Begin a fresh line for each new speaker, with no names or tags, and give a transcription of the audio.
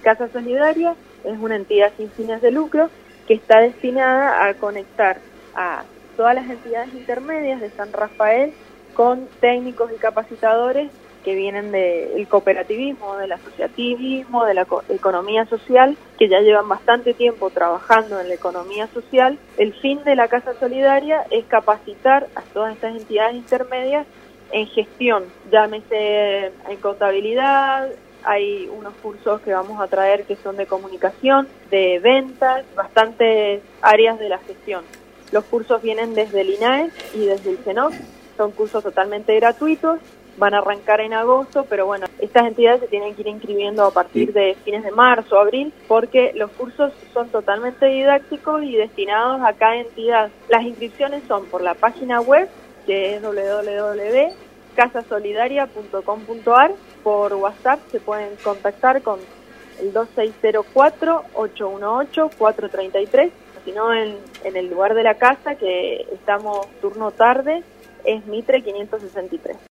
Casa Solidaria es una entidad sin fines de lucro que está destinada a conectar a todas las entidades intermedias de San Rafael con técnicos y capacitadores que vienen del cooperativismo, del asociativismo, de la economía social, que ya llevan bastante tiempo trabajando en la economía social. El fin de la Casa Solidaria es capacitar a todas estas entidades intermedias en gestión, llámese en contabilidad. Hay unos cursos que vamos a traer que son de comunicación, de ventas, bastantes áreas de la gestión. Los cursos vienen desde el INAES y desde el CENOC, son cursos totalmente gratuitos, van a arrancar en agosto, pero bueno, estas entidades se tienen que ir inscribiendo a partir de fines de marzo, abril, porque los cursos son totalmente didácticos y destinados a cada entidad. Las inscripciones son por la página web, que es www.casasolidaria.com.ar. Por WhatsApp se pueden contactar con el 2604-818-433, sino en el lugar de la casa, que estamos turno tarde, es Mitre 563.